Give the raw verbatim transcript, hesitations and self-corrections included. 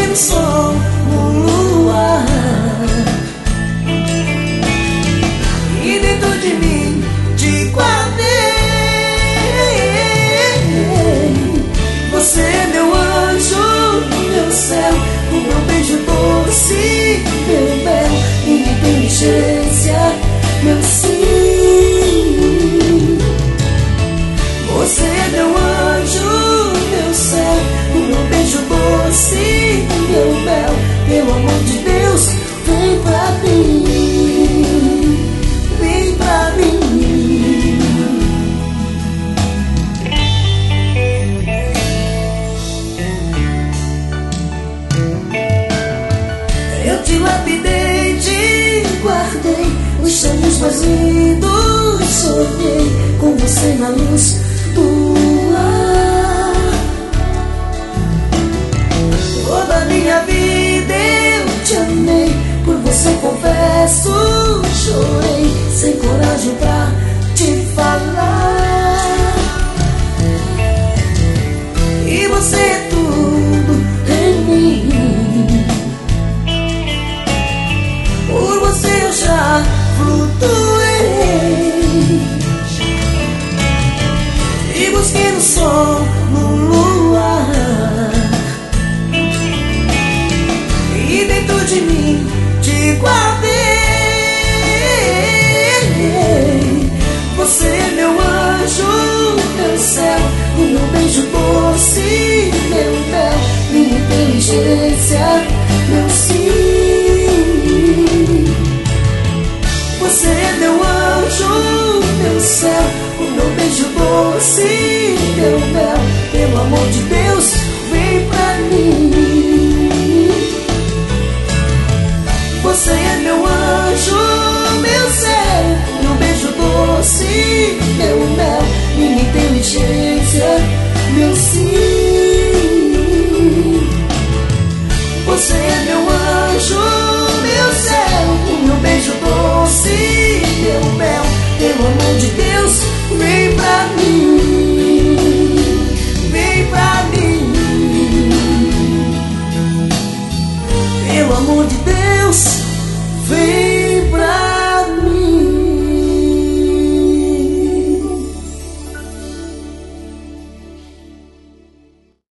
no sol, no luar. E dentro de mim te guardei. Você é meu anjo, meu céu, o meu beijo doce, meu mel, minha inteligência, meu sim. Você é meu anjo, meu céu, o meu beijo doce, meu mel. Pelo amor de Deus, vem pra mim, vem pra mim. Eu te lapidei, te guardei, os sonhos mais lindos sonhei com você na luz do ar. Toda a minha vida eu te amei, por você confesso, chorei, sem coragem pra te falar. E você é tudo em mim, por você eu já flutuei e busquei no sol, no luar. E dentro de mim te guardei. Você é meu anjo, meu céu, o meu beijo doce, meu mel, minha inteligência, meu sim. Você é meu anjo, meu céu, o meu beijo doce, meu mel. Pelo amor de Deus, vem pra mim. Você é meu anjo, meu céu, meu beijo doce, meu mel, minha inteligência, meu sim. Você é meu anjo, meu céu, o meu beijo doce, meu mel. Pelo amor de Deus, vem pra mim, vem pra mim. Pelo amor de Deus, vem.